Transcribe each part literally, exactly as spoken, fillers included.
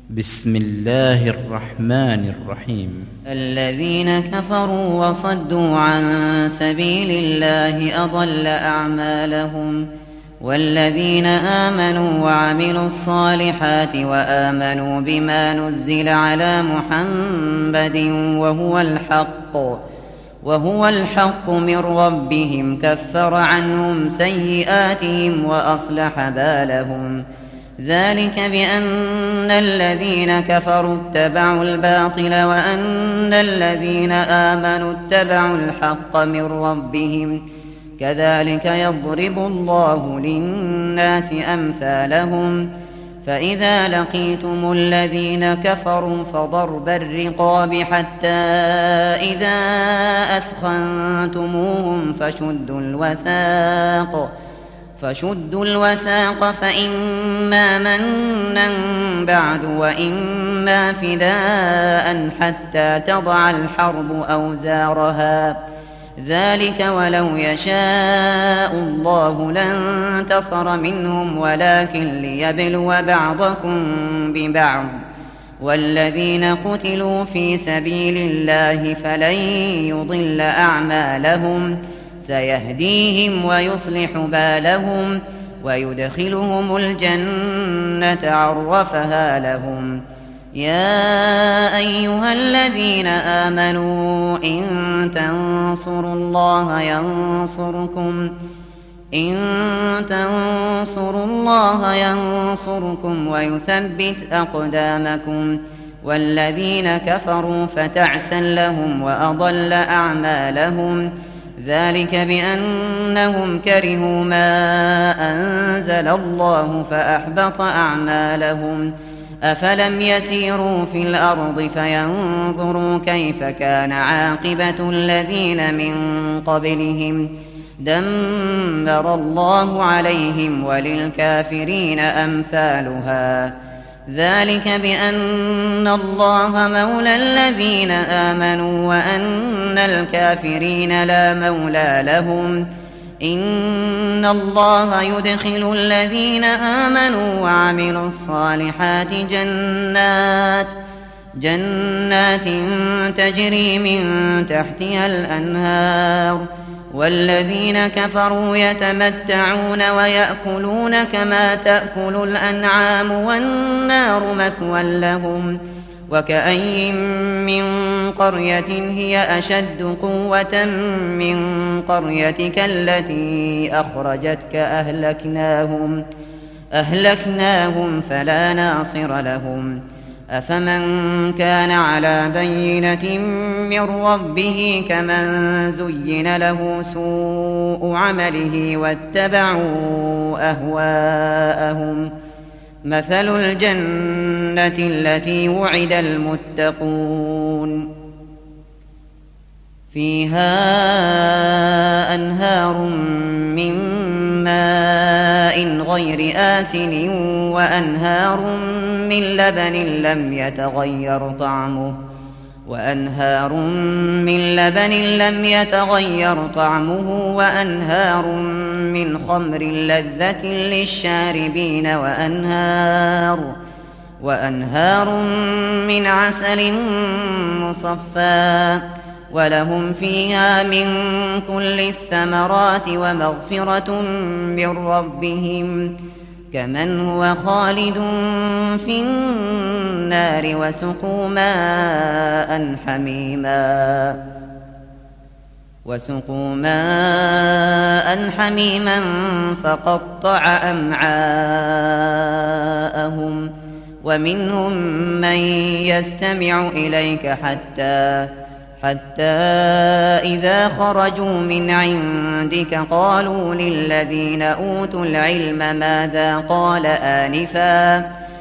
بسم الله الرحمن الرحيم. الذين كفروا وصدوا عن سبيل الله أضل أعمالهم، والذين آمنوا وعملوا الصالحات وآمنوا بما نزل على محمد وهو الحق وهو الحق من ربهم كفر عنهم سيئاتهم وأصلح بالهم. ذلك بأن الذين كفروا اتبعوا الباطل وأن الذين آمنوا اتبعوا الحق من ربهم، كذلك يضرب الله للناس أمثالهم. فإذا لقيتم الذين كفروا فضرب الرقاب حتى إذا أثخنتموهم فشدوا الوثاق فشدوا الوثاق فإما منا بعد وإما فداء حتى تضع الحرب أوزارها، ذلك ولو يشاء الله لانتصر منهم ولكن ليبلو بعضكم ببعض. والذين قتلوا في سبيل الله فلن يضل أعمالهم، سيهديهم ويصلح بالهم ويدخلهم الجنة عرفها لهم. يا أيها الذين آمنوا إن تنصروا الله ينصركم إن تنصروا الله ينصركم ويثبت أقدامكم. والذين كفروا فتعسا لهم وأضل أعمالهم، ذلك بأنهم كرهوا ما أنزل الله فأحبط أعمالهم. أفلم يسيروا في الأرض فينظروا كيف كان عاقبة الذين من قبلهم، دمر الله عليهم وللكافرين أمثالها. ذلك بأن الله مولى الذين آمنوا وأن الكافرين لا مولى لهم. إن الله يدخل الذين آمنوا وعملوا الصالحات جنات جنات تجري من تحتها الأنهار، والذين كفروا يتمتعون ويأكلون كما تأكل الأنعام والنار مثوى لهم. وكأي من قرية هي أشد قوة من قريتك التي أخرجتك أهلكناهم أهلكناهم فلا ناصر لهم. أفمن كان على بينة من ربه كمن زين له سوء عمله واتبعوا أهواءهم. مثل الجنة التي وعد المتقون فيها أنهار من ماء غير آسن وأنهار من لبن لم يتغير طعمه وأنهار من لبن لم يتغير طعمه وأنهار من خمر لذة للشاربين وأنهار وأنهار من عسل مصفى، ولهم فيها من كل الثمرات ومغفرة من ربهم، كمن هو خالد في النار وسقوا ماء حميما وسقوا ماء حميما فقطع أمعاءهم. ومنهم من يستمع إليك حتى حتى إذا خرجوا من عندك قالوا للذين أوتوا العلم ماذا قال آنفا،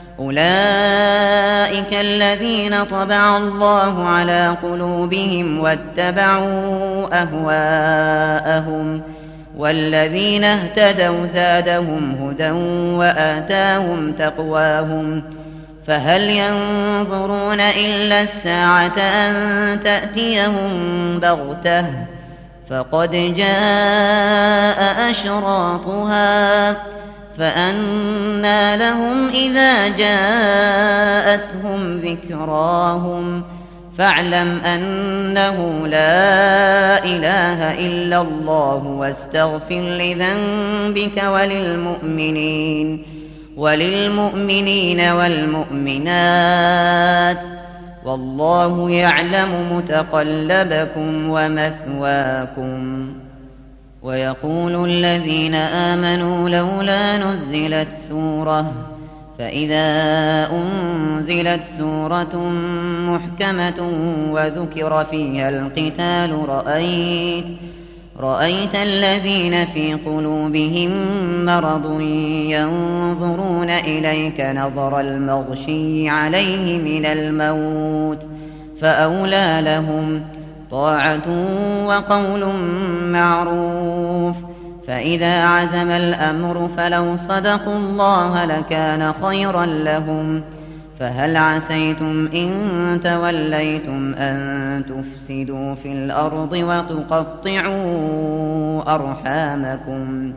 أولئك الذين طبع الله على قلوبهم واتبعوا أهواءهم. والذين اهتدوا زادهم هدى وآتاهم تقواهم. فهل ينظرون إلا الساعة أن تأتيهم بغتة، فقد جاء أشراطها. فأنى لهم إذا جاءتهم ذكراهم فاعلم أنه لا إله إلا الله واستغفر لذنبك وللمؤمنين وللمؤمنين والمؤمنات والله يعلم متقلبكم ومثواكم. ويقول الذين آمنوا لولا نزلت سورة فإذا أنزلت سورة محكمة وذكر فيها القتال رأيت رأيت الذين في قلوبهم مرض ينظرون إليك نظر المغشي عليه من الموت فأولى لهم طاعة وقول معروف. فإذا عزم الأمر فلو صدقوا الله لكان خيرا لهم. فهل عسيتم إن توليتم أن تفسدوا في الأرض وتقطعوا أرحامكم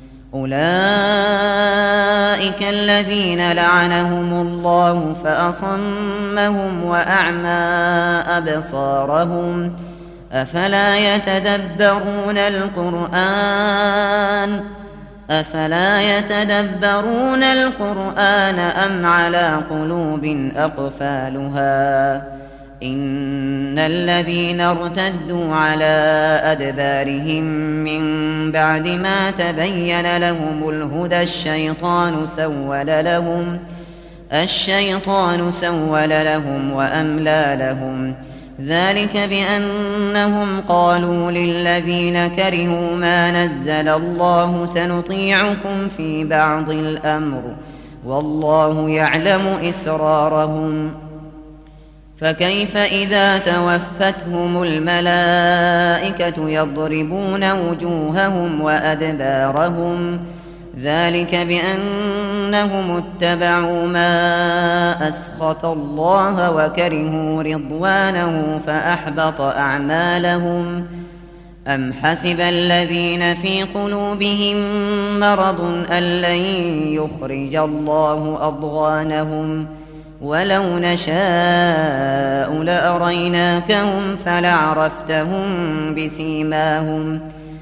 أولئك الذين لعنهم الله فأصمهم وأعمى أبصارهم أفلا يتدبرون القرآن أفلا يتدبرون القرآن أم على قلوب أقفالها إن الذين ارتدوا على أدبارهم من بعد ما تبين لهم الهدى الشيطان سول لهم الشيطان سول لهم وأملى لهم ذلك بأنهم قالوا للذين كرهوا ما نزل الله سنطيعكم في بعض الأمر والله يعلم إسرارهم. فكيف إذا توفتهم الملائكة يضربون وجوههم وأدبارهم ذلك بأنهم اتبعوا ما أسخط الله وكرهوا رضوانه فأحبط أعمالهم. أم حسب الذين في قلوبهم مرض أن لن يخرج الله أضغانهم ولو نشاء لأريناكهم فلعرفتهم بسيماهم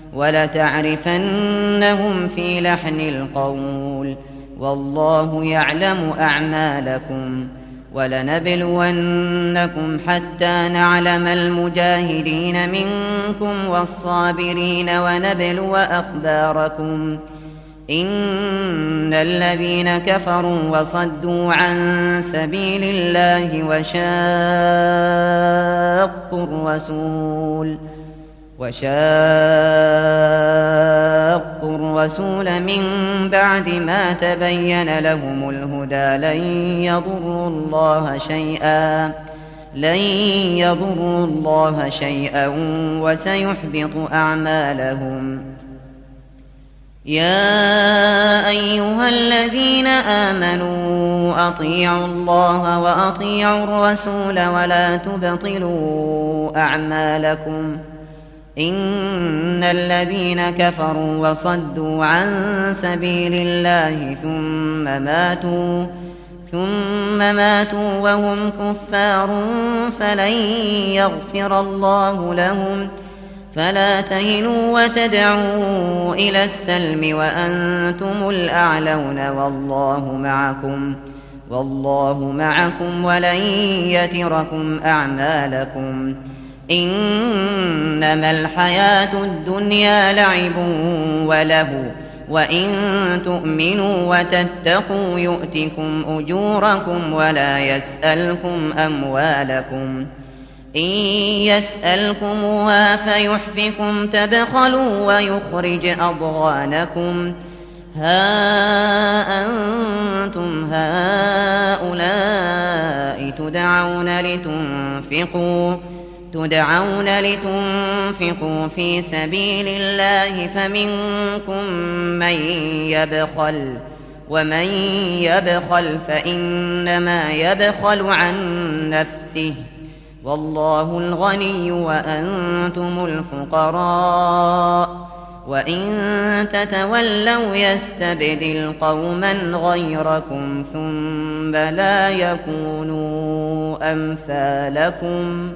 ولتعرفنهم في لحن القول والله يعلم أعمالكم. ولنبلونكم حتى نعلم المجاهدين منكم والصابرين ونبلو أخباركم إن الذين كفروا وصدوا عن سبيل الله وشاقوا الرسول وشاقوا الرسول من بعد ما تبين لهم الهدى لن يضروا الله شيئا لن يضروا الله شيئا وسيحبط أعمالهم. يا أيها الذين آمنوا أطيعوا الله وأطيعوا الرسول ولا تبطلوا أعمالكم إن الذين كفروا وصدوا عن سبيل الله ثم ماتوا ثم ماتوا وهم كفار فلن يغفر الله لهم. فلا تهنوا وتدعوا إلى السلم وأنتم الأعلون والله معكم والله معكم ولن يتركم أعمالكم. إنما الحياة الدنيا لعب وله وإن تؤمنوا وتتقوا يؤتكم أجوركم ولا يسألكم أموالكم. إن يسألكموها فيحفكم تبخلوا ويخرج أضغانكم. ها أنتم هؤلاء تدعون لتنفقوا تدعون لتنفقوا في سبيل الله فمنكم من يبخل ومن يبخل فإنما يبخل عن نفسه والله الغني وأنتم الفقراء وإن تتولوا يستبدل قوما غيركم ثم لا يكونوا أمثالكم